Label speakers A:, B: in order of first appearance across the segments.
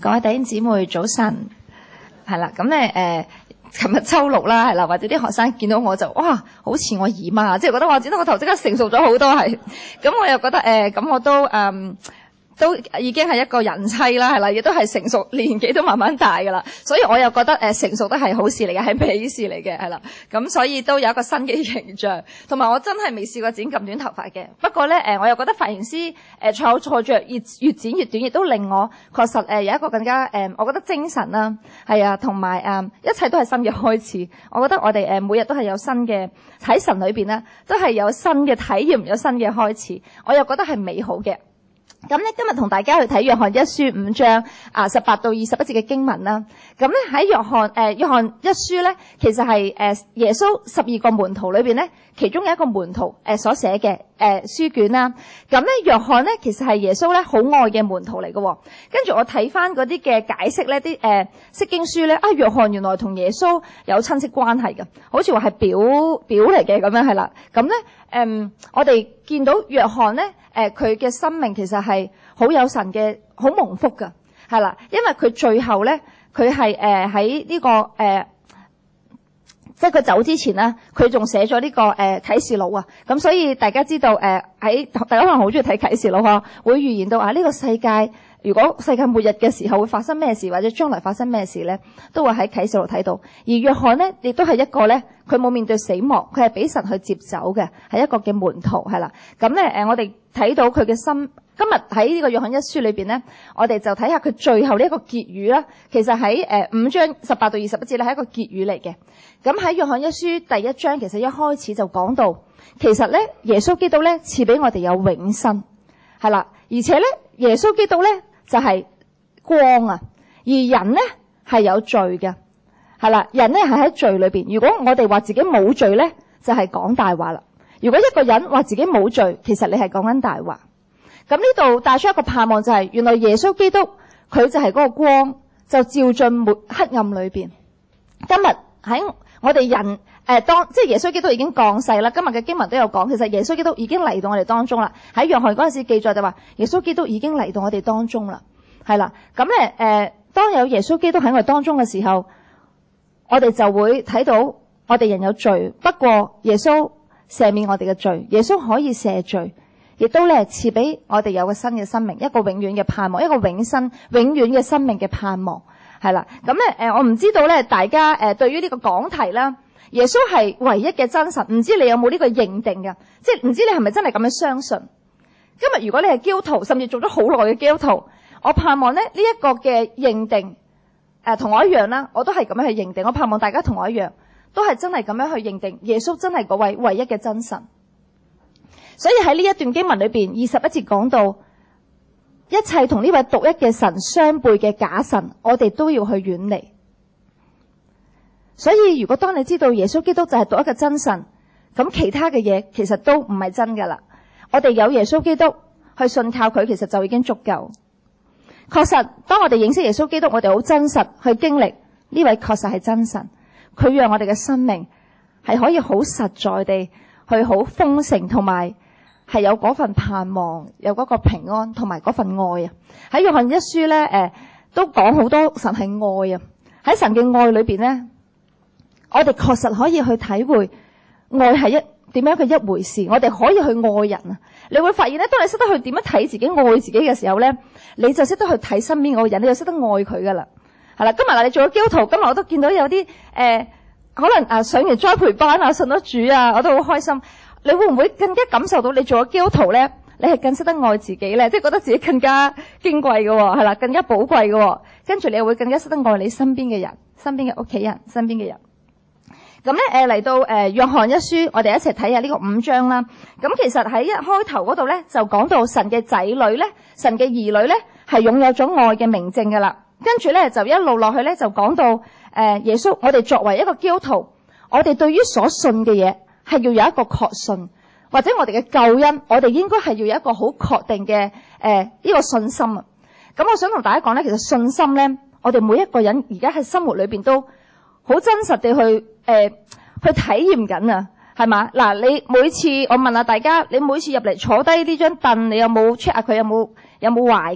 A: 各位弟兄姊妹早晨，係啦，咁咧琴日週六啦，係啦，或者啲學生見到我就哇，好似我姨媽，即係覺得我剪到個頭即刻成熟咗好多係，咁我又覺得咁我都已經係一個人妻啦，係啦，亦都係成熟，年紀都慢慢大噶啦，所以我又覺得成熟都係好事嚟嘅，係美事嚟嘅，係啦，咁所以都有一個新嘅形象，同埋我真係未試過剪咁短頭髮嘅。不過咧我又覺得髮型師錯着越剪越短，亦都令我確實有一個更加我覺得精神啦，係啊，同埋一切都係新嘅開始。我覺得我哋每日都係有新嘅喺神裏邊咧，都係有新嘅體驗，有新嘅開始。我又覺得係美好嘅。咁咧今日同大家去睇約翰一書5章18到21節嘅經文啦。咁咧喺約翰一書咧，其實係耶穌12個門徒裏邊咧，其中有一個門徒所寫嘅書卷啦。咁咧約翰咧其實係耶穌咧好愛嘅門徒嚟嘅。跟住我睇翻嗰啲嘅解釋咧，啲釋經書咧約翰原來同耶穌有親戚關係嘅，好似話係表嚟嘅咁樣係啦。咁咧我哋見到約翰咧佢嘅生命其實係好有神嘅，好蒙福噶，係啦，因為佢最後咧，佢係喺呢個即係佢走之前咧，佢仲寫咗呢個啟示錄啊，咁所以大家知道喺大家可能好中意睇啟示錄嗬，會預言到呢個世界如果世界末日嘅時候會發生咩事，或者將來發生咩事咧，都會喺啟示錄睇到。而約翰咧，亦都係一個咧，佢冇面對死亡，佢係俾神去接走嘅，係一個嘅門徒係啦。咁咧我哋睇到佢嘅心。今日喺呢個約翰一書裏邊咧，我哋就睇下佢最後呢一個結語啦。其實喺5章18到21節咧係一個結語嚟嘅。咁喺約翰一書第1章，其實一開始就講到，其實咧耶穌基督咧賜俾我哋有永生，係啦，而且咧耶穌基督咧就係光啊，而人咧係有罪嘅，係啦，人咧係喺罪裏邊。如果我哋話自己冇罪咧，就係講大話啦。如果一個人話自己冇罪，其實你係講緊大話。咁呢度帶出一個盼望，就係原來耶穌基督佢就係嗰個光，就照進黑暗裏邊。今日喺我哋人即係耶穌基督已經降世啦。今日嘅經文都有講，其實耶穌基督已經嚟到我哋當中啦。喺約翰嗰陣時記載就話，耶穌基督已經嚟到我哋當中啦，係啦。咁咧當有耶穌基督喺我哋當中嘅時候，我哋就會睇到我哋人有罪，不過耶穌赦免我哋嘅罪，耶穌可以赦罪。亦都咧賜俾我哋有個新嘅生命，一個永遠嘅盼望，一個永生永遠嘅生命嘅盼望，係啦。咁咧我唔知道咧大家對於呢個講題啦，耶穌係唯一嘅真神，唔知你有冇呢個認定嘅？即係唔知你係咪真係咁樣相信？今日如果你係基督徒，甚至做咗好耐嘅基督徒，我盼望咧呢一個嘅認定同我一樣啦，我都係咁樣去認定。我盼望大家同我一樣，都係真係咁樣去認定耶穌真係嗰位唯一嘅真神。所以喺呢一段經文裏邊，21節講到一切同呢位獨一嘅神相背嘅假神，我哋都要去遠離。所以如果當你知道耶穌基督就係獨一嘅真神，咁其他嘅嘢其實都唔係真噶啦。我哋有耶穌基督去信靠佢，其實就已經足夠。確實，當我哋認識耶穌基督，我哋好真實去經歷呢位確實係真神，佢讓我哋嘅生命係可以好實在地去好豐盛，同埋係有嗰份盼望，有嗰個平安同埋嗰份愛啊！喺約翰一書咧，都講好多神係愛啊！喺神嘅愛裏邊咧，我哋確實可以去體會愛係點樣嘅一回事。我哋可以去愛人啊！你會發現咧，當你識得去點樣睇自己、愛自己嘅時候咧，你就識得去睇身邊嗰個人，你就識得愛佢噶啦。係啦，今日你做咗基督徒，今日我都見到有啲可能上完栽培班啊，信咗主啊，我都好開心。你會唔會更加感受到你做咗基督徒咧？你係更識得愛自己咧，即係覺得自己更加矜貴嘅，係啦，更加寶貴嘅。跟住你又會更加識得愛你身邊嘅人、身邊嘅屋企人、身邊嘅人。咁咧嚟到約翰一書，我哋一齊睇下呢個5章啦。咁其實喺一開頭嗰度咧，就講到神嘅仔女咧，神嘅兒女咧係擁有咗愛嘅明證噶啦。跟住咧就一路落去咧，就講到耶穌，我哋作為一個基督徒，我哋對於所信嘅嘢係要有一個確信，或者我哋嘅救恩，我哋應該係要有一個好確定嘅呢個信心啊。咁我想同大家講咧，其實信心咧，我哋每一個人而家喺生活裏邊都好真實地去體驗緊啊，係嘛？嗱，你每次我問下大家，你每次入嚟坐低呢張凳，你有冇 check 下佢有冇壞噶？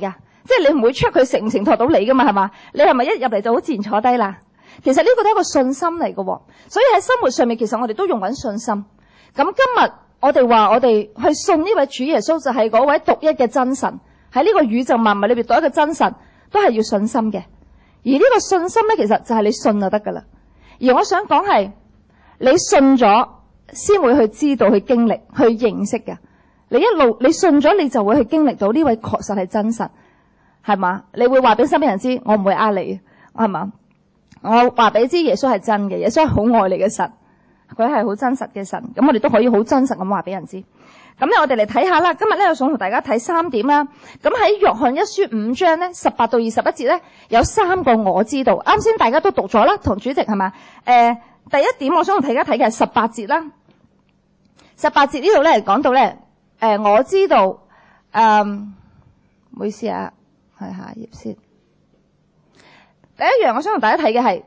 A: 即係你唔會 check 佢承唔承托到你噶嘛，係嘛？你係咪一入嚟就好自然坐低啦？其實呢個都係一個信心嚟嘅，所以喺生活上面，其實我哋都用緊信心。咁今日我哋話我哋去信呢位主耶穌，就係嗰位獨一嘅真神，喺呢個宇宙萬物裏邊獨一嘅真神，都係要信心嘅。而呢個信心咧，其實就係你信就得噶啦。而我想講係你信咗，先會去知道、去經歷、去認識嘅。你一路你信咗，你就會去經歷到呢位確實係真神，係嘛？你會話俾身邊人知，我唔會呃你，係嘛？我話俾你知，耶穌係真嘅，耶穌係好愛你嘅神，佢係好真實嘅神。咁我哋都可以好真實咁話俾人知。咁咧，我哋嚟睇下啦。今日咧，我想同大家睇3點啦。咁喺約翰一書5章咧18到21節咧，有3個我知道。啱先大家都讀咗啦，同主席係嘛？第一點我想同大家睇嘅係18節啦。18節呢度咧講到咧，我知道，唔好意思啊，係下頁先。第一樣我想同大家睇嘅係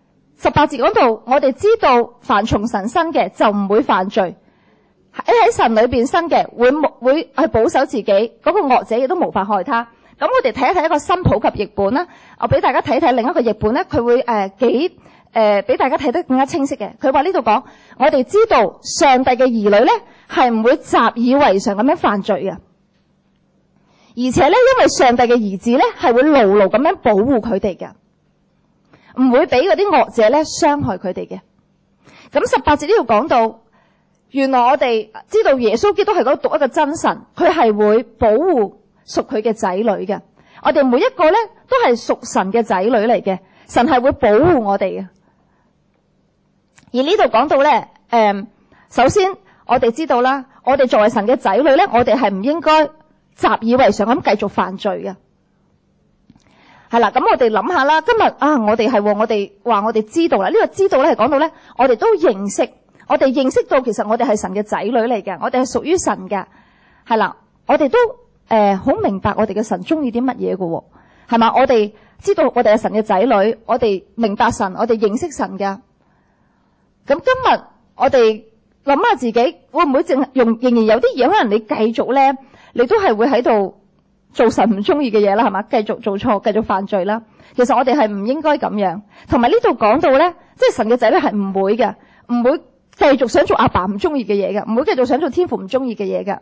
A: 18節講到，我哋知道凡從神生嘅就唔會犯罪，喺神裏邊生嘅會去保守自己，嗰個惡者亦都無法害他。咁我哋睇一睇一個新普及譯本啦，我俾大家睇睇另一個譯本咧，佢會俾大家睇得更加清晰嘅。佢話呢度講，我哋知道上帝嘅兒女咧係唔會習以為常咁樣犯罪嘅，而且咧因為上帝嘅兒子咧係會牢牢咁樣保護佢哋嘅，唔會俾嗰啲惡者咧傷害佢哋嘅。咁18節呢度講到，原來我哋知道耶穌基督係嗰個獨一嘅真神，佢係會保護屬佢嘅仔女嘅。我哋每一個咧都係屬神嘅仔女嚟嘅，神係會保護我哋嘅。而呢度講到咧，首先我哋知道啦，我哋作為神嘅仔女咧，我哋係唔應該習以為常咁繼續犯罪嘅。係啦，咁我哋諗下啦，今日我哋話我哋知道啦，呢個知道咧係講到咧，我哋都認識，我哋認識到其實我哋係神嘅仔女嚟嘅，我哋係屬於神嘅。係啦，我哋都好明白我哋嘅神中意啲乜嘢嘅，係嘛？我哋知道我哋係神嘅仔女，我哋明白神，我哋認識神嘅。咁今日我哋諗下自己會唔會仍然有啲嘢，可能你繼續咧，你都係會喺度做神唔中意嘅嘢啦，係嘛？繼續做錯，繼續犯罪啦。其實我哋係唔應該咁樣。同埋呢度講到咧，即係神嘅仔女係唔會嘅，唔會繼續想做阿爸唔中意嘅嘢嘅，唔會繼續想做天父唔中意嘅嘢嘅。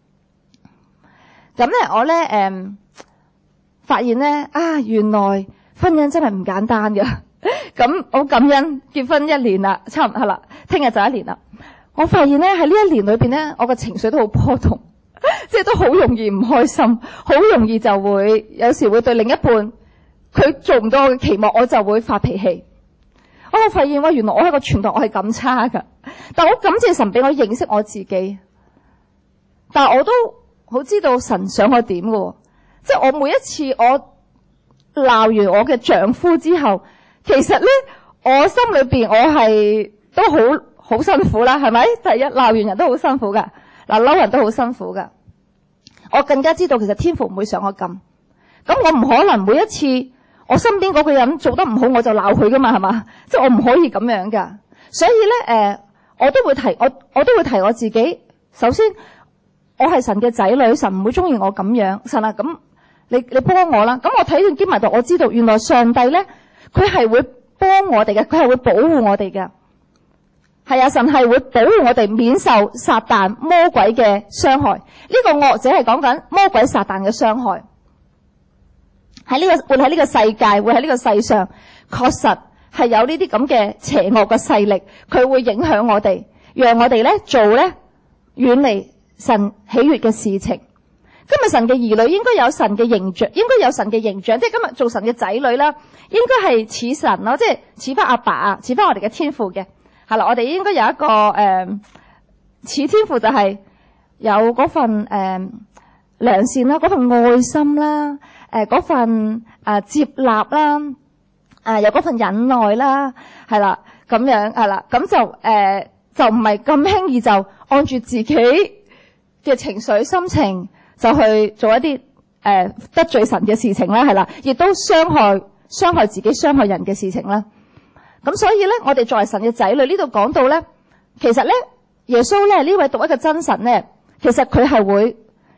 A: 咁咧，我咧發現咧原來婚姻真係唔簡單嘅。咁好感恩結婚1年啦，差唔多啦，聽日就1年啦。我發現咧喺呢1年裏邊咧，我嘅情緒都好波動，即係都好容易唔開心，好容易就會有時會對另一半佢做唔到我嘅期望，我就會發脾氣。我發現原來我係個傳道，我係咁差噶，但我感謝神俾我認識我自己，但係我都好知道神想我點嘅，即係我每一次我鬧完我嘅丈夫之後，其實咧我心裏邊我係都好辛苦啦，係咪？第一，鬧完人都好辛苦噶，嬲人都好辛苦噶。我更加知道其實天父唔會想我咁我唔可能每一次我身邊嗰個人做得唔好我就鬧佢噶嘛，係嘛？即係我唔可以咁樣噶。所以咧我都會提我自己，首先我係神嘅仔女，神唔會中意我咁樣。神啊，咁你幫我啦。咁我睇完經文度，我知道原來上帝咧佢係會幫我哋嘅，佢係會保護我哋嘅。係啊，神係會保護我哋免受撒旦魔鬼嘅傷害。呢個惡者係講緊魔鬼撒旦嘅傷害。活喺呢個世界，活喺呢個世上，確實係有呢啲咁嘅邪惡嘅勢力，佢會影響我哋，讓我哋咧做咧遠離神喜悅嘅事情。今日神嘅兒女應該有神嘅形象，應該有神嘅形象，即係今日做神嘅仔女啦，應該係似神咯，即係似翻阿爸啊，似翻我哋嘅天父嘅。係啦，我哋應該有一個似天父，就係有嗰份良善啦，嗰份愛心啦，嗰份接納啦，有嗰份忍耐啦，係啦，咁樣係啦，咁就唔係咁輕易就按住自己嘅情緒心情就去做一啲得罪神嘅事情啦，係啦，亦都傷害自己、傷害人嘅事情啦。咁所以咧，我哋作為神嘅仔女，呢度講到咧，其實咧，耶穌咧呢位獨一嘅真神咧，其實佢係會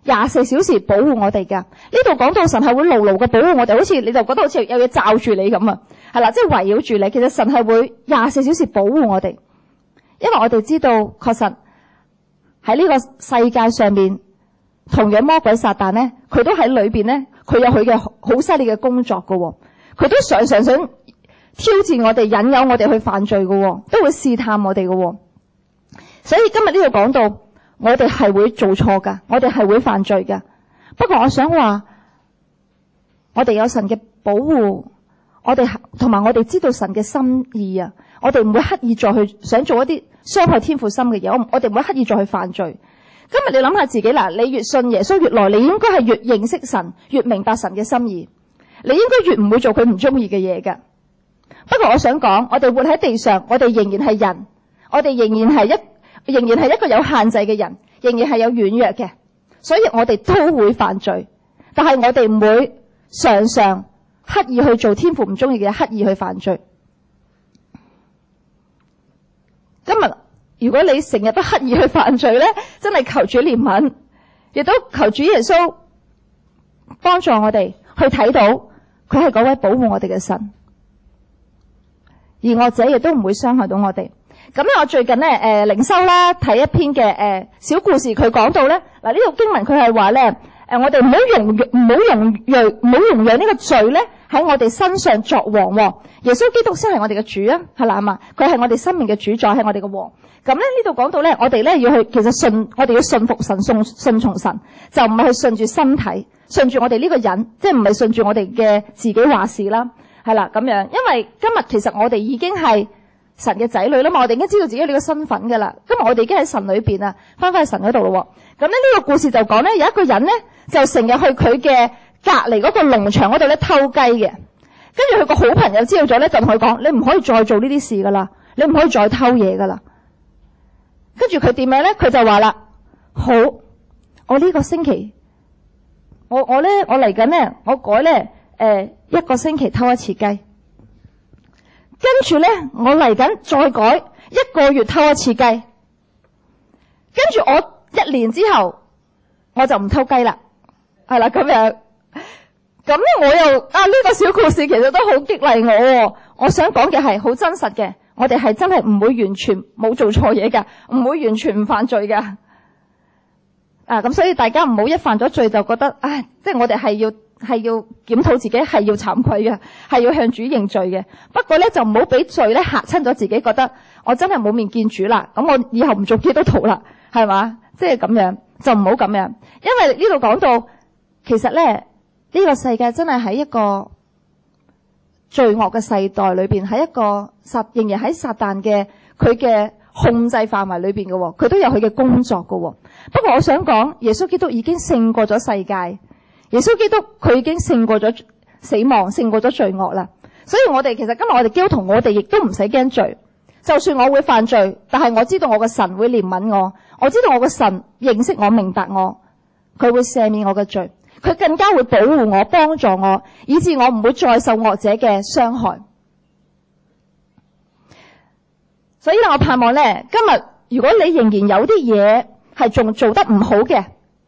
A: 24小時保護我哋㗎。呢度講到神係會牢牢嘅保護我哋，好似你就覺得好似有嘢罩住你咁啊，係啦，即係圍繞住你。其實神係會24小時保護我哋，因為我哋知道確實喺呢個世界上面，同樣魔鬼撒旦呢，佢都喺裏邊呢，佢有佢嘅好犀利嘅工作㗎喎，佢都常常想挑戰我哋，引誘我哋去犯罪㗎喎，都會試探我哋㗎喎。所以今日呢度講到，我哋係會做錯噶，我哋係會犯罪噶。不過我想話，我哋有神嘅保護，我哋同埋我哋知道神嘅心意啊，我哋唔會刻意再去想做一啲傷害天父心嘅嘢，我哋唔會刻意再去犯罪。今日你諗下自己啦，你越信耶穌越耐，你應該係越認識神，越明白神嘅心意，你應該越唔會做佢唔中意嘅嘢噶。不過我想講，我哋活喺地上，我哋仍然係人，我哋仍然係一個有限制嘅人，仍然係有軟弱嘅，所以我哋都會犯罪，但係我哋唔會常常刻意去做天父唔中意嘅嘢，刻意去犯罪。今日如果你成日都刻意去犯罪咧，真係求主憐憫，亦都求主耶穌幫助我哋去睇到佢係嗰位保護我哋嘅神，而惡者亦都唔會傷害到我哋。咁咧，我最近咧靈修啦，睇一篇嘅小故事，佢講到咧，嗱，呢度經文佢係話咧，我哋唔好容讓呢個罪咧喺我哋身上作王。耶穌基督先係我哋嘅主啊，係啦嘛，佢係我哋生命嘅主宰，係我哋嘅王。咁咧呢度講到咧，我哋咧要去，其實我哋要信服神，順從神，就唔係去順住身體，順住我哋呢個人，即係唔係順住我哋嘅自己話事啦，係啦咁樣。因為今日其實我哋已經係神嘅仔女啦嘛，我哋已經知道自己呢個身份噶啦。今日我哋已經喺神裏邊啊，翻返去神嗰度咯。咁咧呢個故事就講咧，有一個人咧就成日去佢嘅隔籬嗰個農場嗰度咧偷雞嘅。跟住佢個好朋友知道咗咧，就同佢講：你唔可以再做呢啲事噶啦，你唔可以再偷嘢噶啦。跟住佢點樣咧？佢就話啦：好，我呢個星期，我嚟緊咧，我改咧一個星期偷一次雞。跟住咧，我嚟緊再改一個月偷一次雞。跟住我1年之後，我就唔偷雞啦。係啦，咁樣。咁咧，我又呢個小故事其實都好激勵我喎。我想講嘅係好真實嘅，我哋係真係唔會完全冇做錯嘢㗎，唔會完全唔犯罪㗎。咁所以大家唔好一犯咗罪就覺得，即係我哋係要檢討自己，係要慚愧嘅，係要向主認罪嘅。不過咧，就唔好俾罪咧嚇親咗自己，覺得我真係冇面見主啦，咁我以後唔做基督徒啦，係嘛？即係咁樣，就唔好咁樣。因為呢度講到，其實咧呢個世界真係喺一個罪惡嘅世代裏邊，喺一個仍然喺撒旦嘅佢嘅控制範圍裏邊嘅，佢都有佢嘅工作嘅。不過我想講，耶穌基督已經勝過咗世界，耶穌基督佢已經勝過咗死亡，勝過咗罪惡啦。所以我哋其實今日我哋基督徒，我哋亦都唔使驚罪。就算我會犯罪，但係我知道我嘅神會憐憫我，我知道我嘅神認識我、明白我，佢會赦免我嘅罪，佢更加會保護我、幫助我，以致我唔會再受惡者嘅傷害。所以我盼望咧，今日如果你仍然有啲嘢係仲做得唔好嘅，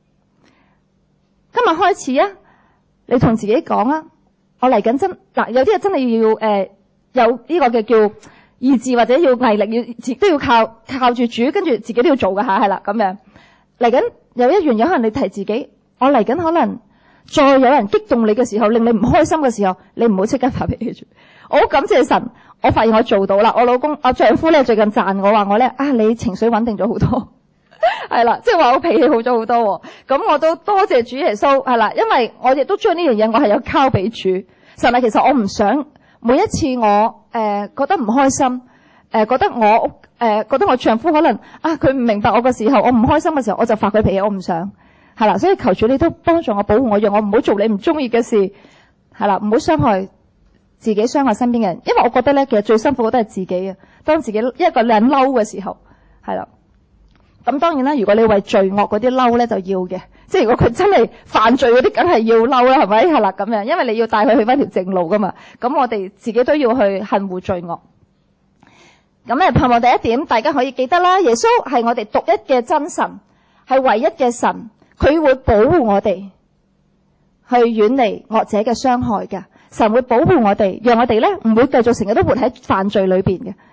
A: 今日開始啊，你同自己講啊，我嚟緊有啲嘢真係要有呢個嘅叫意志或者要毅力，都要靠住主，跟住自己都要做㗎吓，係啦咁樣。嚟緊有一樣嘢可能你提自己，我嚟緊可能再有人激動你嘅時候，令你唔開心嘅時候，你唔好即刻發脾氣住。我好感謝神，我發現我做到啦。我丈夫咧最近讚我話我咧你情緒穩定咗好多，係啦，即係話我脾氣好咗好多。咁我都多謝主耶穌，係啦，因為我亦都將呢樣嘢我係有交俾主神啊。其實我唔想每一次我覺得唔開心，覺得我丈夫可能佢唔明白我嘅時候，我唔開心嘅時候，我就發佢脾氣，我唔想係啦。所以求主你都幫助我，保護我，讓我唔好做你唔中意嘅事，係啦，唔好傷害自己，傷害身邊嘅人。因為我覺得咧，其實最辛苦嘅都係自己啊。當自己一個人嬲嘅時候，係啦。咁當然啦，如果你為罪惡嗰啲嬲咧，就要嘅。即係如果佢真係犯罪嗰啲，梗係要嬲啦，係咪？係啦，咁樣，因為你要帶佢去翻條正路噶嘛。咁我哋自己都要去恨惡罪惡。咁咧，盼望第一點，大家可以記得啦。耶穌係我哋獨一嘅真神，係唯一嘅神， 佢會保護我哋去遠離惡者嘅傷害嘅。神會保護我哋，讓我哋咧唔會繼續成日都活喺犯罪裏邊嘅。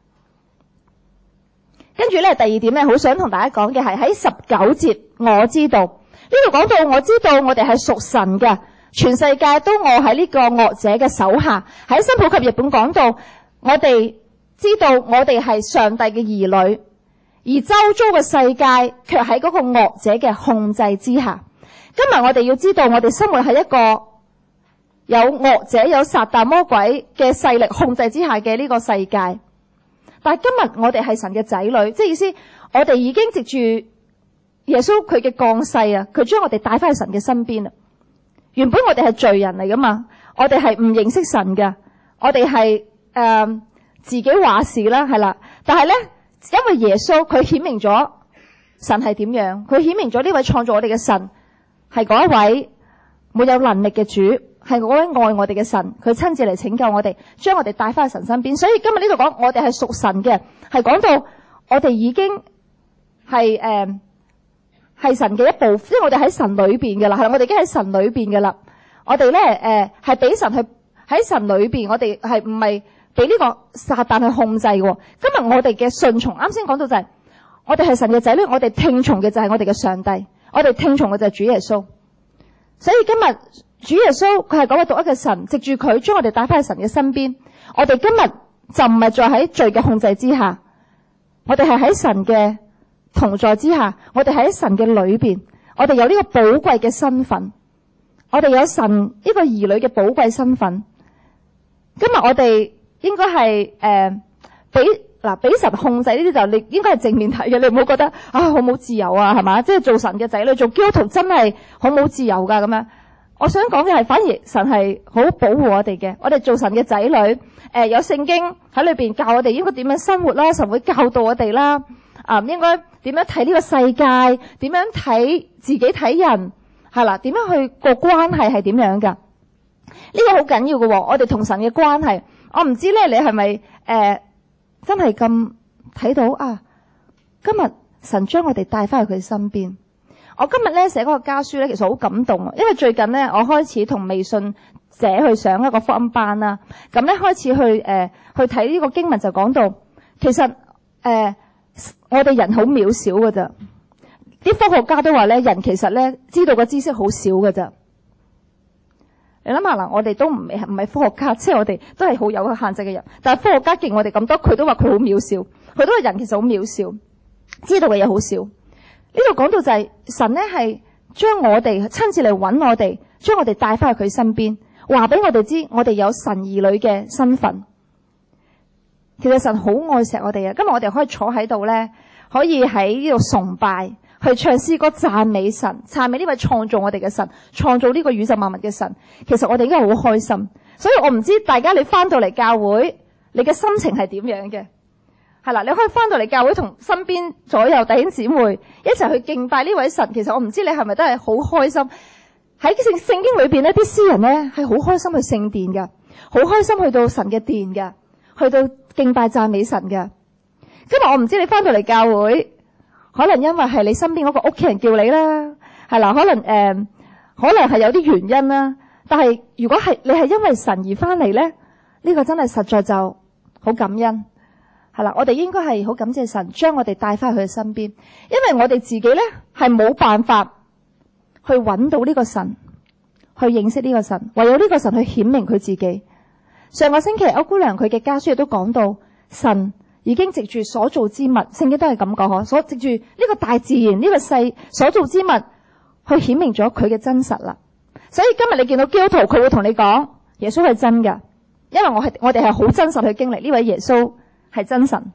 A: 跟住咧，第二點咧，好想同大家講嘅係喺19節，我知道呢度講到，我知道我哋係屬神嘅，全世界都臥喺呢個惡者嘅手下。喺新普及譯本講到，我哋知道我哋係上帝嘅兒女，而周遭嘅世界卻喺嗰個惡者嘅控制之下。今日我哋要知道，我哋生活喺一個有惡者、有撒旦魔鬼嘅勢力控制之下嘅呢個世界。但係今日我哋係神嘅仔女，即係意思我哋已經藉住耶穌佢嘅降世啊，佢將我哋帶翻去神嘅身邊啦。原本我哋係罪人嚟噶嘛，我哋係唔認識神嘅，我哋係自己話事啦，係啦。但係咧，因為耶穌佢顯明咗神係點樣，佢顯明咗呢位創造我哋嘅神係嗰一位沒有能力嘅主，係嗰位愛我哋嘅神，佢親自嚟拯救我哋，將我哋帶翻去神身邊。所以今日呢度講我哋係屬神嘅，係講到我哋已經係神嘅一部分，即係我哋喺神裏邊嘅啦，係啦，我哋已經喺神裏邊嘅啦。我哋咧係俾神去喺神裏邊，我哋係唔係俾呢個撒旦去控制嘅。今日我哋嘅順從，啱先講到就係我哋係神嘅仔女，我哋聽從嘅就係我哋嘅上帝，我哋聽從嘅就係主耶穌。所以今日主耶穌佢係嗰位獨一嘅神，藉住佢將我哋帶翻去神嘅身邊。我哋今日就唔係再喺罪嘅控制之下，我哋係喺神嘅同在之下，我哋喺神嘅裏邊，我哋有呢個寶貴嘅身份，我哋有神呢個兒女嘅寶貴身份。今日我哋應該係俾神控制呢啲，就你應該係正面睇嘅，你唔好覺得好冇自由啊，係嘛？即係做神嘅仔女，做基督徒真係好冇自由噶咁樣。我想講嘅係，反而神係好保護我哋嘅。我哋做神嘅仔女，有聖經喺裏邊教我哋應該點樣生活啦，神會教導我哋啦。應該點樣睇呢個世界，點樣睇自己睇人，係啦，點樣去個關係係點樣噶？呢個好緊要嘅，我哋同神嘅關係。我唔知咧，你係咪真係咁睇到啊？今日神將我哋帶翻去佢身邊。我今日咧寫嗰個家書咧，其實好感動啊！因為最近咧，我開始同微信社去上一個福音班啦。咁咧開始去睇呢個經文，就講到其實我哋人好渺小噶咋。啲科學家都話咧，人其實咧知道嘅知識好少噶咋。你諗下嗱，我哋都唔係科學家，即係我哋都係好有限制嘅人。但係科學家勁我哋咁多，佢都話佢好渺小，佢都話人其實好渺小，知道嘅嘢好少。呢度講到就係神咧係將我哋親自嚟揾我哋，將我哋帶翻去佢身邊，話俾我哋知我哋有神兒女嘅身份。其實神好愛錫我哋啊！今日我哋可以坐喺度咧，可以喺呢度崇拜，去唱詩歌讚美神，讚美呢位創造我哋嘅神，創造呢個宇宙萬物嘅神。其實我哋應該好開心。所以我唔知大家你翻到嚟教會，你嘅心情係點樣嘅？係啦，你可以翻到嚟教會同身邊左右弟兄姊妹一齊去敬拜呢位神。其實我唔知你係咪都係好開心。喺聖經裏邊呢啲詩人呢係好開心去聖殿嘅，好開心去到神嘅殿嘅，去到敬拜讚美神嘅。今日我唔知你翻到嚟教會，可能因為係你身邊嗰個屋企人叫你啦，係啦，可能係有啲原因啦。但係如果係你係因為神而翻嚟咧，呢個真係實在就好感恩。係啦，我哋應該係好感謝神將我哋帶翻去佢身邊，因為我哋自己咧係冇辦法去揾到呢個神，去認識呢個神，唯有呢個神去顯明佢自己。上個星期歐姑娘佢嘅家書亦都講到，神已經藉住所造之物，聖經都係咁講，所藉住呢個大自然呢個世所造之物去顯明咗佢嘅真實啦。所以今日你見到基督徒，佢會同你講耶穌係真㗎，因為我哋係好真實去經歷呢位耶穌係真神。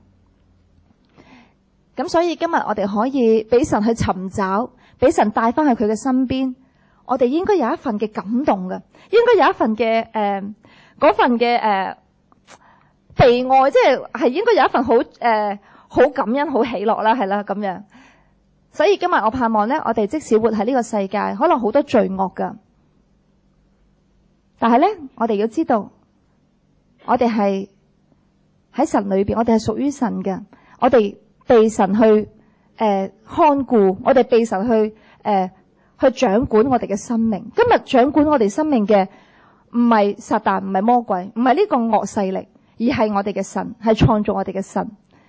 A: 咁所以今日我哋可以俾神去尋找，俾神帶翻去佢嘅身邊。我哋應該有一份嘅感動嘅，應該有一份嘅嗰份嘅被愛，即係應該有一份好感恩、好喜樂啦，係啦咁樣。所以今日我盼望咧，我哋即使活喺呢個世界，可能好多罪惡噶，但係咧，我哋要知道，我哋係喺神裏邊，我哋係屬於神嘅，我哋被神去看顧，我哋被神去去掌管我哋嘅生命。今日掌管我哋生命嘅唔係撒旦，唔係魔鬼，唔係呢個惡勢力，而係我哋嘅神，係創造我哋嘅神。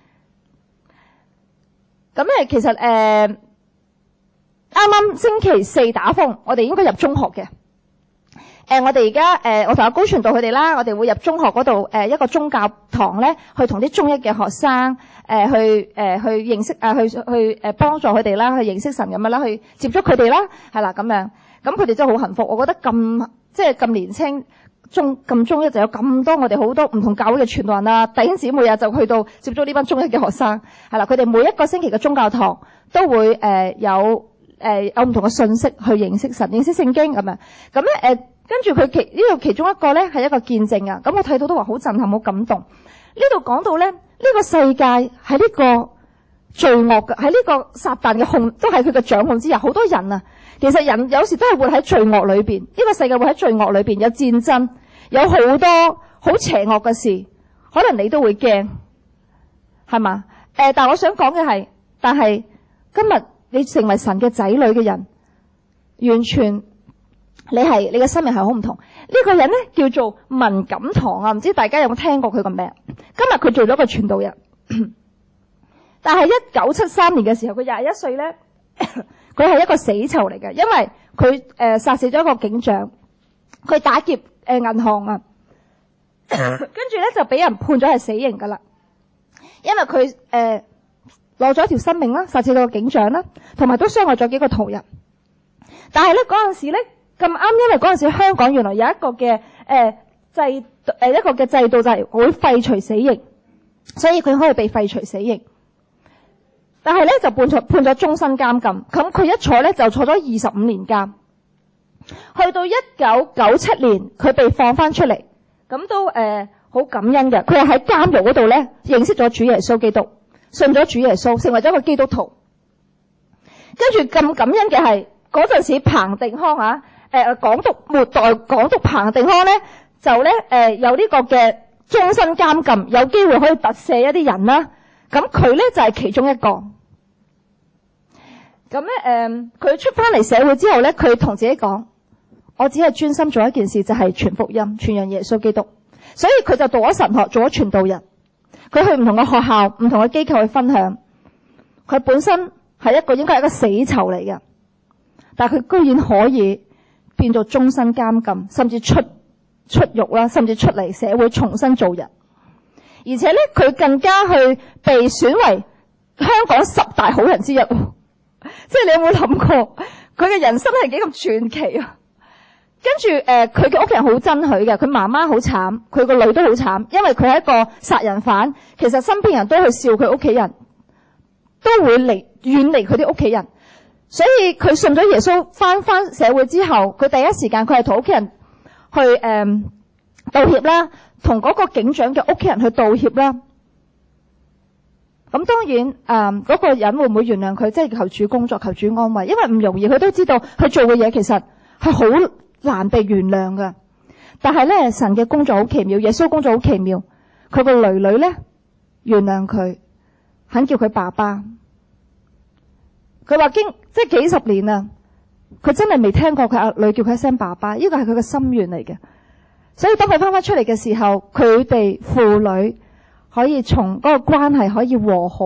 A: 咁其實啱啱星期四打風，我哋應該入中學嘅。我哋而家我同阿高傳道佢哋啦，我哋會入中學嗰度一個宗教堂咧，去同啲中一嘅學生去認識去幫助佢哋啦，去認識神咁樣啦，去接觸佢哋啦，係啦咁樣。咁佢哋真係好幸福，我覺得咁年青中一就有咁多我哋好多唔同教會嘅傳道人啊、弟兄姊妹啊，就去到接觸呢班中一嘅學生，係啦，佢哋每一個星期嘅宗教堂都會有唔同嘅信息去認識神、認識聖經咁樣。咁咧跟住佢呢度其中一個咧係一個見證啊，咁我睇到都話好震撼、好感動。呢度講到咧，呢個世界喺呢個罪惡嘅，喺呢個撒旦嘅都係佢嘅掌控之下。好多人啊，其實人有時都係活喺罪惡裏邊。呢個世界活喺罪惡裏邊，有戰爭，有好多好邪惡嘅事，可能你都會驚，係嘛？但係我想講嘅係，但係今日你成為神嘅仔女嘅人，完全你嘅生命係好唔同。呢個人咧叫做文錦堂啊，唔知大家有冇聽過佢個名？今日佢做咗個傳道人，但係1973年嘅時候，佢21歲咧，佢係一個死囚嚟嘅，因為佢殺死咗一個警長，佢打劫銀行啊，跟住咧就俾人判咗係死刑噶啦，因為佢攞咗一條生命啦，殺死咗個警長啦，同埋都傷害咗幾個途人。但係咧嗰陣時咧咁啱，因為嗰陣時香港原來有一個嘅制度就係會廢除死刑，所以佢可以被廢除死刑。但係咧就判咗終身監禁，咁佢一坐咧就坐咗25年監。去到1997年，佢被放翻出嚟，咁都好感恩嘅。佢係喺監獄嗰度咧認識咗主耶穌基督，信咗主耶穌，成為咗一個基督徒。跟住咁感恩嘅係嗰陣時彭定康啊，末代港督彭定康咧就咧有呢個嘅終身監禁，有機會可以特赦一啲人啦。咁佢咧就係其中一個。咁咧佢出翻嚟社會之後咧，佢同自己講：我只係專心做一件事，就係傳福音、傳揚耶穌基督。所以佢就讀咗神學，做咗傳道人。佢去唔同嘅學校、唔同嘅機構去分享。佢本身係應該係一個死囚嚟嘅，但係佢居然可以變做終身監禁，甚至出獄啦，甚至出嚟社會重新做人。而且咧，佢更加去被選為香港10大好人之一。即係你有冇諗過佢嘅人生係幾咁傳奇啊？跟住佢嘅屋企人好憎佢嘅，佢媽媽好慘，佢個女都好慘，因為佢係一個殺人犯。其實身邊人都去笑佢屋企人，都會遠離佢啲屋企人。所以佢信咗耶穌，翻社會之後，佢第一時間佢係同屋企人去道歉啦，同嗰個警長嘅屋企人去道歉啦。咁當然嗰個人會唔會原諒佢？即係求主工作，求主安慰，因為唔容易。佢都知道佢做嘅嘢其實係好難被原諒㗎。但係咧，神嘅工作好奇妙，耶穌工作好奇妙。佢個女女咧原諒佢，肯叫佢爸爸。佢話即係幾十年啦，佢真係未聽過佢阿女叫佢一聲爸爸。呢個係佢嘅心願嚟嘅。所以當佢翻出嚟嘅時候，佢哋父女可以從嗰個關係可以和好。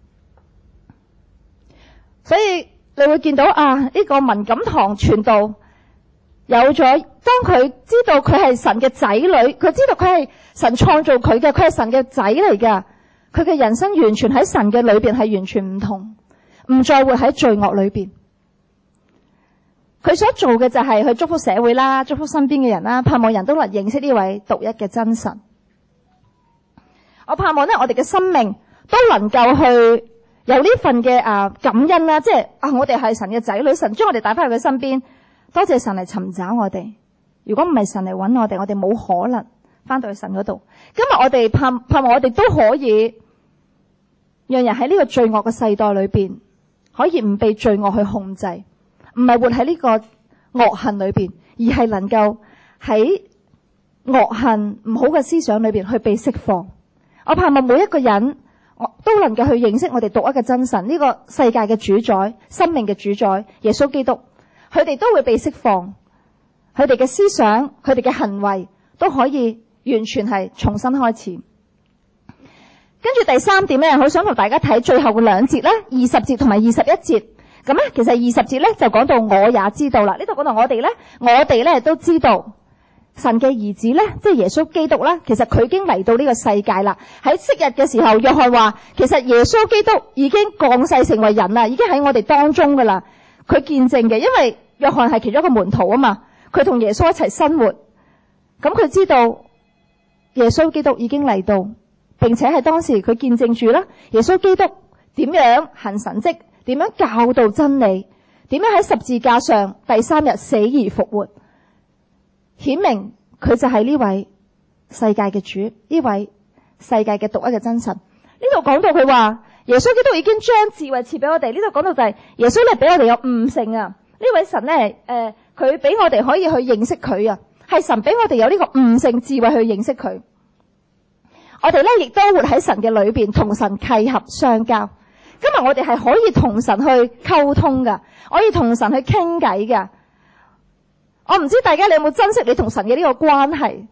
A: 所以你會見到呢個文錦堂傳道有咗，當佢知道佢係神嘅仔女，佢知道佢係神創造佢嘅，佢係神嘅仔嚟㗎。佢嘅人生完全喺神嘅裏邊係完全唔同，唔再會喺罪惡裏邊。佢所做嘅就係去祝福社會啦，祝福身邊嘅人啦，盼望人都能認識呢位獨一嘅真神。我盼望咧，我哋嘅生命都能夠去有呢份嘅感恩啦，即係我哋係神嘅仔女，神將我哋帶翻去佢身邊，多謝神嚟尋找我哋。如果唔係神嚟揾我哋冇可能翻到去神嗰度。今日我哋盼望我哋都可以讓人喺呢個罪惡嘅世代裏邊，可以唔被罪惡去控制，唔係活喺呢個惡行裏邊，而係能夠喺惡行唔好嘅思想裏邊去被釋放。我盼望每一個人都能夠去認識我哋獨一嘅真神，呢個世界嘅主宰、生命嘅主宰耶穌基督， 佢哋都會被釋放，佢哋嘅思想，佢哋嘅行為都可以完全係重新開始。跟住第三點咧，好想同大家睇最後嘅兩節啦，20節同埋21節。咁咧，其實20節咧就講到我也知道啦。呢度講到我哋咧都知道神嘅兒子咧，即係耶穌基督啦。其實佢已經嚟到呢個世界啦。喺昔日嘅時候，約翰話，其實耶穌基督已經降世成為人啦，已經喺我哋當中噶啦。佢見證嘅，因為約翰係其中一個門徒啊嘛，佢同耶穌一齊生活，咁佢知道耶穌基督已經嚟到。並且係當時佢見證住啦，耶穌基督點樣行神蹟，點樣教導真理，點樣喺十字架上第3日死而復活，顯明佢就係呢位世界嘅主，呢位世界嘅獨一嘅真神。呢度講到佢話耶穌基督已經將智慧賜俾我哋，呢度講到就係耶穌咧俾我哋有悟性啊。呢位神咧佢俾我哋可以去認識佢啊，係神俾我哋有呢個悟性智慧去認識佢。我哋咧亦都活喺神嘅裏邊，同神契合相交。今日我哋係可以同神去溝通噶，可以同神去傾偈噶。我唔知大家你有冇珍惜你同神嘅呢個關係？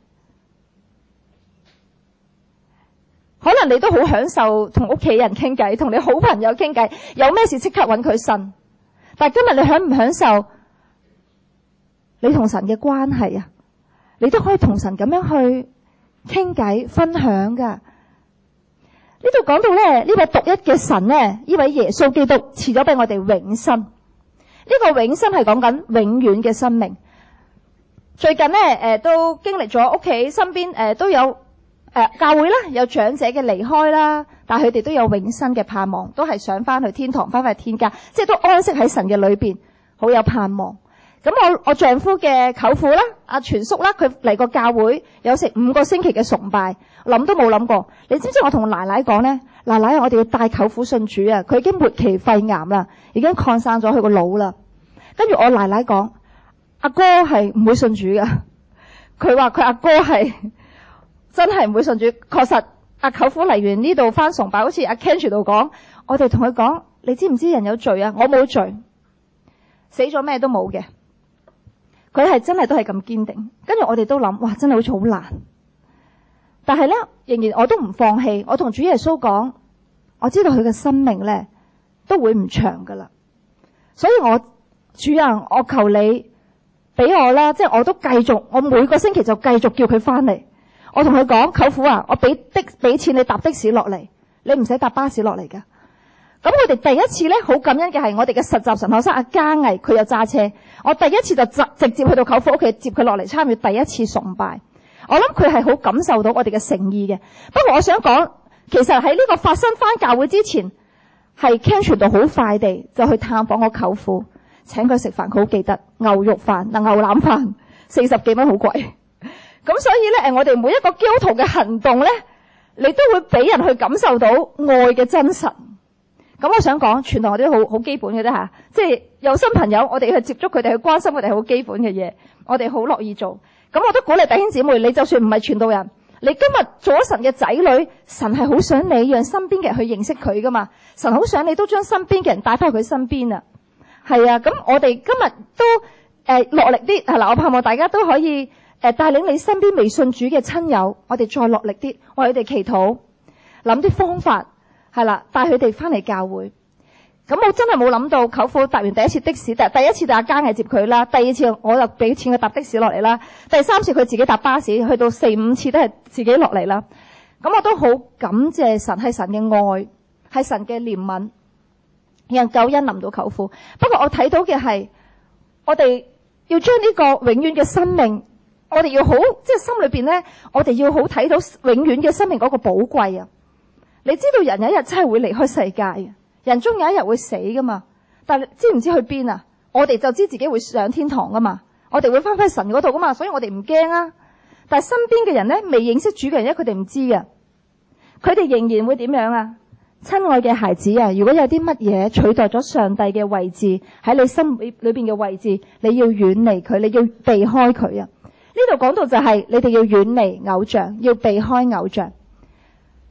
A: 可能你都好享受同屋企人傾偈，同你好朋友傾偈，有咩事即刻揾佢呻。但係今日你享唔享受你同神嘅關係啊？你都可以同神咁樣去傾偈分享噶。呢度講到咧，呢位獨一嘅神咧，呢位耶穌基督賜咗俾我哋永生。呢個永生係講緊永遠嘅生命。最近咧都經歷咗屋企身邊都有教會啦，有長者嘅離開啦，但係佢哋都有永生嘅盼望，都係想翻去天堂，翻去天家，即係都安息喺神嘅裏邊，好有盼望。咁我丈夫嘅舅父啦，阿全叔啦，佢嚟過教會有成5個星期嘅崇拜，諗都冇諗過。你知唔知我同奶奶講咧？奶奶，我哋要帶舅父信主啊！佢已經末期肺癌啦，已經擴散咗佢個腦啦。跟住我奶奶講，阿哥係唔會信主㗎。佢話佢阿哥係真係唔會信主。確實，阿舅父嚟完呢度翻崇拜，好似阿 Ken 度講，我哋同佢講，你知唔知人有罪啊？我冇罪，死咗咩都冇嘅。佢係真係都係咁堅定，跟住我哋都諗，哇，真係好似好難。但係咧，仍然我都唔放棄。我同主耶穌講，我知道佢嘅生命咧都會唔長噶啦，所以我主啊，我求你俾我啦，即係我都繼續，我每個星期就繼續叫佢翻嚟。我同佢講，舅父啊，我俾錢你搭的士落嚟，你唔使搭巴士落嚟噶。咁我哋第一次咧，好感恩嘅係我哋嘅實習神學生阿嘉毅，佢有揸車。我第一次就直接去到舅父屋企接佢落嚟參與第一次崇拜。我諗佢係好感受到我哋嘅誠意嘅。不過我想講，其實喺呢個發生翻教會之前，係 Ken 傳道好快地就去探訪我舅父，請佢食飯，佢好記得牛肉飯、牛腩飯40幾蚊好貴。咁所以咧，我哋每一個基督徒嘅行動咧，你都會俾人去感受到愛嘅真實。咁我想講，傳道我哋都好基本嘅啫吓，即係有新朋友，我哋去接觸佢哋，去關心佢哋，係好基本嘅嘢，我哋好樂意做。咁我都鼓勵弟兄姊妹，你就算唔係傳道人，你今日做咗神嘅仔女，神係好想你讓身邊嘅人去認識佢噶嘛，神好想你都將身邊嘅人帶翻去佢身邊啊。係啊，咁我哋今日都落力啲係啦，我盼望大家都可以帶領你身邊未信主嘅親友，我哋再落力啲，為佢哋祈禱，諗啲方法。係啦，帶佢哋翻嚟教會。咁我真係冇諗到，舅父搭完第一次的士，第一次就阿嘉毅接佢啦，第二次我就俾錢佢搭的士落嚟啦，第三次佢自己搭巴士，去到4、5次都係自己落嚟啦。咁我都好感謝神，係神嘅愛，係神嘅憐憫，讓救恩臨到舅父。不過我睇到嘅係，我哋要將呢個永遠嘅生命，我哋要好，即係心裏邊咧，我哋要好睇到永遠嘅生命嗰個寶貴啊！你知道人有一日真係會離開世界嘅，人終有一日會死噶嘛？但係知唔知去邊啊？我哋就知自己會上天堂噶嘛？我哋會翻返神嗰度噶嘛？所以我哋唔驚啊！但係身邊嘅人咧，未認識主嘅人咧，佢哋唔知嘅，佢哋仍然會點樣啊？親愛嘅孩子啊，如果有啲乜嘢取代咗上帝嘅位置喺你心裏邊嘅位置，你要遠離佢，你要避開佢啊！呢度講到就係你哋要遠離偶像，要避開偶像。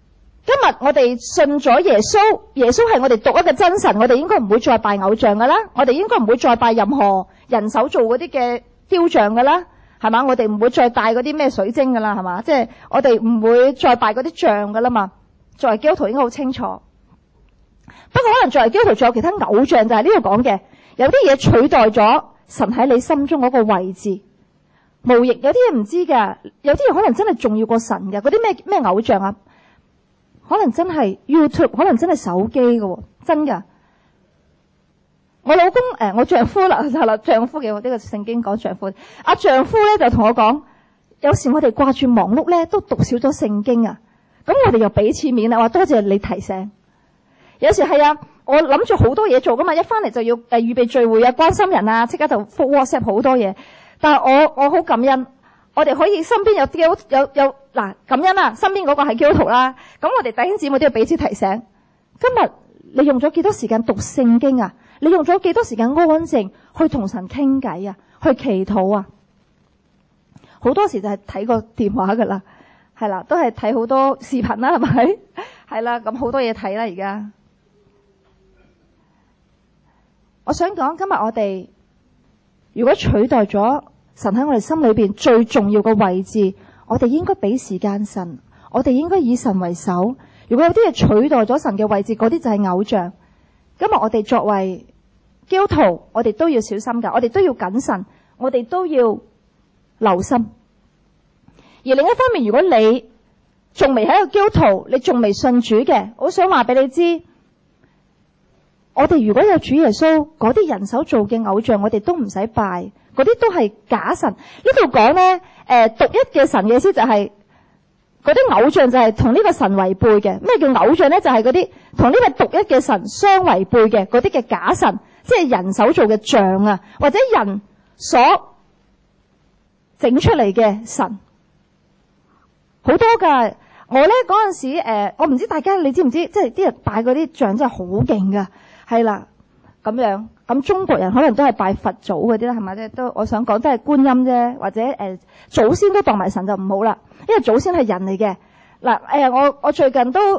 B: 今日我哋信咗耶穌，耶穌係我哋獨一嘅真神，我哋應該唔會再拜偶像噶啦，我哋應該唔會再拜任何人手做嗰啲嘅雕像噶啦，係嘛？我哋唔會再戴嗰啲咩水晶噶啦，係嘛？即係我哋唔會再拜嗰啲像噶啦嘛。作為基督徒應該好清楚。不過可能作為基督徒仲有其他偶像，就係呢度講嘅，有啲嘢取代咗神喺你心中嗰個位置。無形有啲嘢唔知㗎，有啲嘢可能真係重要過神㗎。嗰啲咩偶像啊？可能真係 YouTube， 可能真係手機㗎，真㗎。我老公我丈夫啦，係啦，丈夫嘅，呢個聖經講丈夫。丈夫咧就同我講，有時我哋掛住忙碌咧，都讀少咗聖經啊。咁我哋又俾次面啦，話多謝你提醒。有時係啊，我諗住好多嘢做噶嘛，一翻嚟就要預備聚會啊，關心人啊，即刻就覆 WhatsApp 好多嘢。但係我好感恩，我哋可以身邊有嗱感恩啦，身邊嗰個係基督徒啦。咁我哋弟兄姊妹都要彼此提醒。今日你用咗幾多時間讀聖經啊？你用咗幾多時間安靜去同神傾偈啊？去祈禱啊？好多時就係睇個電話噶啦，係啦，都係睇好多視頻啦，係咪？係啦，咁好多嘢睇啦而家。我想講今日我哋如果取代咗神喺我哋心裏邊最重要嘅位置，我哋應該俾時間神，我哋應該以神為首。如果有啲嘢取代咗神嘅位置，嗰啲就係偶像。今日我哋作為基督徒，我哋都要小心㗎，我哋都要謹慎，我哋都要留心。而另一方面，如果你仲未喺個基督徒，你仲未信主嘅，我想話俾你知，我哋如果有主耶穌，嗰啲人手做嘅偶像，我哋都唔使拜，嗰啲都係假神。呢度講呢，獨一嘅神嘅意思就係嗰啲偶像就係同呢個神違背嘅。咩叫偶像呢？就係嗰啲同呢個獨一嘅神相違背嘅嗰啲嘅假神，即係人手做嘅像啊，或者人所整出嚟嘅神，好多噶。我呢嗰陣時，我唔知大家你知唔知，即係啲人拜嗰啲像真係好勁噶，係啦咁樣。咁中國人可能都係拜佛祖嗰啲啦，係咪？都我想講都係觀音啫，或者祖先都當埋神就唔好啦，因為祖先係人嚟嘅。嗱我最近都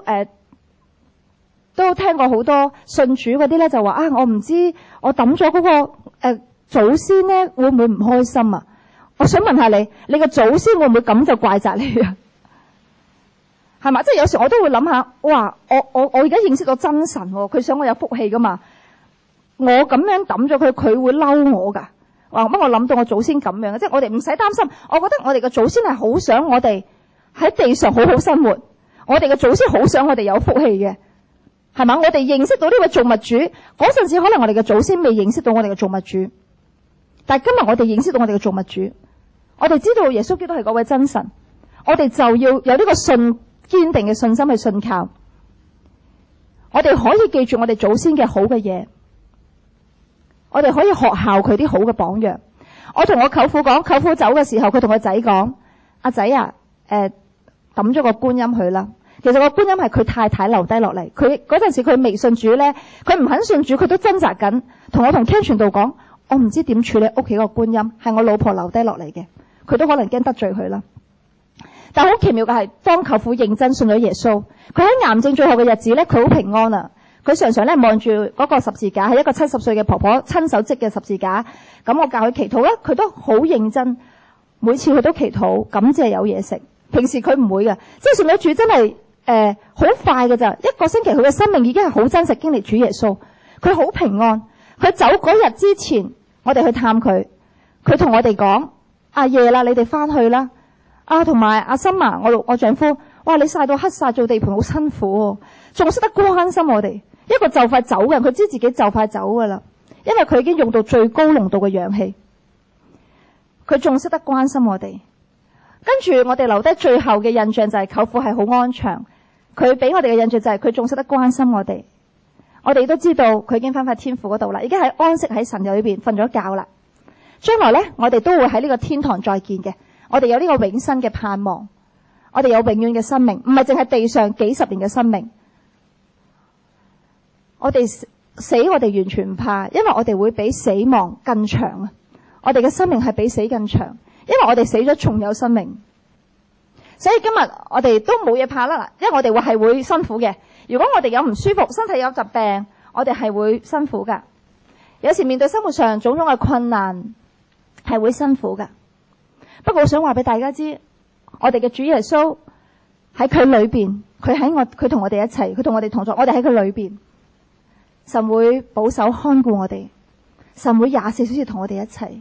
B: 聽過好多信主嗰啲咧，就話啊，我唔知我抌咗嗰個祖先咧會唔會唔開心啊？我想問下你個祖先會唔會咁就怪責你啊？係嘛？即係有時我都會諗下，哇！我而家認識到真神，佢想我有福氣噶嘛？我咁樣抌咗佢，佢會嬲我噶。哇！乜我諗到我祖先咁樣，即係我哋唔使擔心。我覺得我哋嘅祖先係好想我哋喺地上好好生活，我哋嘅祖先好想我哋有福氣嘅，係嘛？我哋認識到呢位造物主嗰陣時，可能我哋嘅祖先未認識到我哋嘅造物主，但係今日我哋認識到我哋嘅造物主，我哋知道耶穌基督係嗰位真神，我哋就要有呢個堅定嘅信心去信靠。我哋可以記住我哋祖先嘅好嘅嘢，我哋可以學效佢啲好嘅榜樣。我同我舅父講，舅父走嘅時候，佢同個仔講：阿仔啊，抌咗個觀音去啦。其實個觀音係佢太太留低落嚟，佢嗰陣時佢未信主咧，佢唔肯信主，佢都掙扎緊。同 Ken 傳道講，我唔知點處理屋企個觀音，係我老婆留低落嚟嘅，佢都可能驚得罪佢啦。但好奇妙嘅係，當舅父認真信咗耶穌，佢喺癌症最後嘅日子咧，佢好平安啊！佢常常咧望住嗰個十字架，係一個70歲嘅婆婆親手織嘅十字架。咁我教佢祈禱咧，佢都好認真，每次佢都祈禱，感謝有嘢食。平時佢唔會嘅，即係信咗主真係好快嘅咋，一個星期佢嘅生命已經係好真實經歷主耶穌。佢好平安。佢走嗰日之前，我哋去探佢，佢同我哋講：阿夜啦，你哋翻去啦。同埋阿森啊，我丈夫，哇！你曬到黑曬做地盤好辛苦，仲識得關心我哋。一個就快走嘅人，佢知自己就快走噶啦，因為佢已經用到最高濃度嘅氧氣，佢仲識得關心我哋。跟住我哋留低最後嘅印象就係舅父係好安詳，佢俾我哋嘅印象就係佢仲識得關心我哋。我哋都知道佢已經翻返天父嗰度啦，已經係安息喺神裏邊瞓咗覺啦。將來咧，我哋都會喺呢個天堂再見嘅。我哋有呢個永生嘅盼望，我哋有永遠嘅生命，唔係淨係地上幾十年嘅生命。我哋死我哋完全唔怕，因為我哋會比死亡更長啊！我哋嘅生命係比死更長，因為我哋死咗仲有生命。 所以今日我哋都冇嘢怕啦，因為我哋係會辛苦嘅。如果我哋有唔舒服，身體有疾病，我哋係會辛苦噶。有時面對生活上種種嘅困難，係會辛苦噶。不過我想話俾大家知，我哋嘅主耶穌喺佢裏邊，佢同我哋一齊，佢同我哋同在，我哋喺佢裏邊，神會保守看顧我哋，神會24小時同我哋一齊。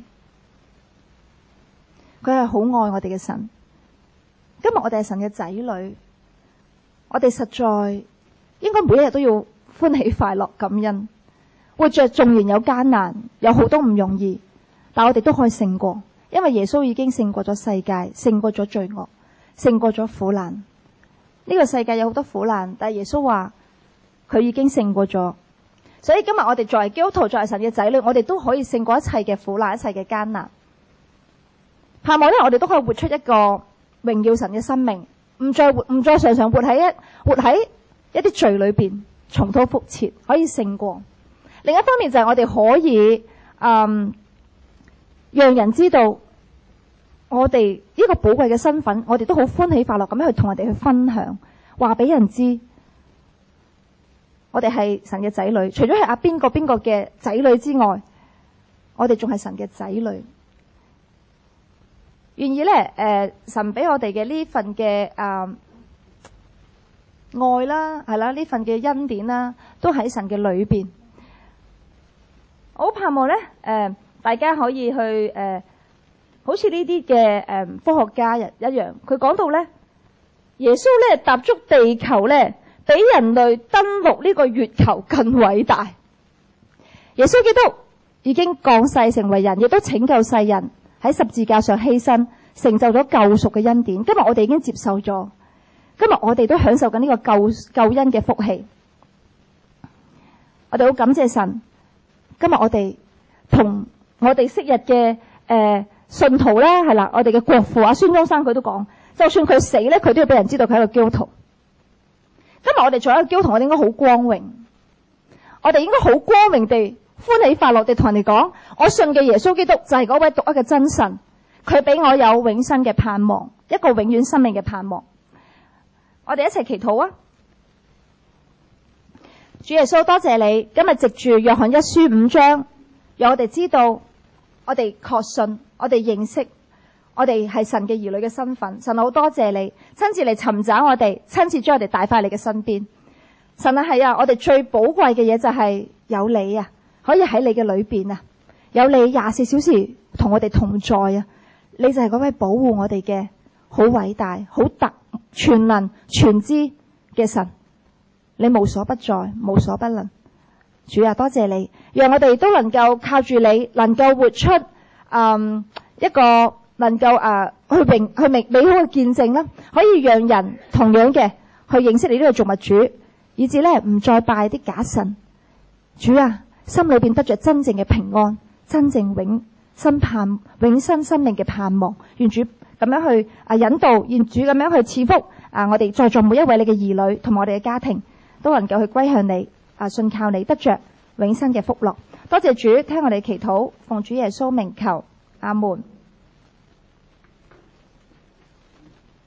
B: 佢係好愛我哋嘅神。今日我哋係神嘅仔女，我哋實在應該每一日都要歡喜快樂感恩。活着縱然有艱難，有好多唔容易，但我哋都可以勝過，因為耶穌已經勝過咗世界，勝過咗罪惡，勝過咗苦難。呢個世界有好多苦難，但係耶穌話佢已經勝過咗。所以今日我哋作為基督徒，作為神嘅仔女，我哋都可以勝過一切嘅苦難，一切嘅艱難。盼望呢，我哋都可以活出一個榮耀神嘅生命，唔再常常活喺一啲罪裏邊，重蹈覆轍，可以勝過。另一方面就係我哋可以讓人知道我哋呢個寶貴嘅身份，我哋都好歡喜快樂咁樣去同人哋去分享，話俾人知我哋係神嘅仔女。除咗係邊個嘅仔女之外，我哋仲係神嘅仔女。願意咧，神俾我哋嘅呢份嘅愛啦，係啦，呢份嘅恩典啦，都喺神嘅裏邊。我好盼望咧，大家可以去好似呢啲嘅科學家一樣，佢講到咧，耶穌咧踏足地球咧，比人類登陸呢個月球更偉大。耶穌基督已經降世成為人，亦都拯救世人。喺十字架上犧牲，成就咗救贖嘅恩典。今日我哋已經接受咗，今日我哋都享受緊呢個救恩嘅福氣。我哋好感謝神。今日我哋同我哋昔日嘅信徒咧，係啦，我哋嘅國父孫中山佢都講，就算佢死咧，佢都要俾人知道佢係一個基督徒。今日我哋做一個基督徒，我哋應該好光榮，我哋應該好光榮地歡喜快樂地同人哋講，我信嘅耶穌基督就係嗰位獨一嘅真神，佢俾我有永生嘅盼望，一個永遠生命嘅盼望。我哋一齊祈禱啊！主耶穌，多謝你今日藉住約翰一書5章，讓我哋知道，我哋確信，我哋認識，我哋係神嘅兒女嘅身份。神好多謝你親自嚟尋找我哋，親自將我哋帶返你嘅身邊。神啊，係啊，我哋最寶貴嘅嘢就係有你啊，可以喺你嘅裏邊啊，有你24小時同我哋同在啊。你就係嗰位保護我哋嘅好偉大、好全能、全知嘅神。你無所不在，無所不能。主啊，多謝你，讓我哋都能夠靠住你，能夠活出一個能夠去美好嘅見證啦，可以讓人同樣嘅去認識你呢個造物主，以至咧唔再拜啲假神。主啊，心裏邊得着真正嘅平安，真正永生生命嘅盼望。願主咁樣去引導，願主咁樣去賜福我哋在座每一位你嘅兒女同埋我哋嘅家庭，都能夠去歸向你信靠你，得着永生嘅福樂。多謝主，聽我哋祈禱，奉主耶穌名求，阿門。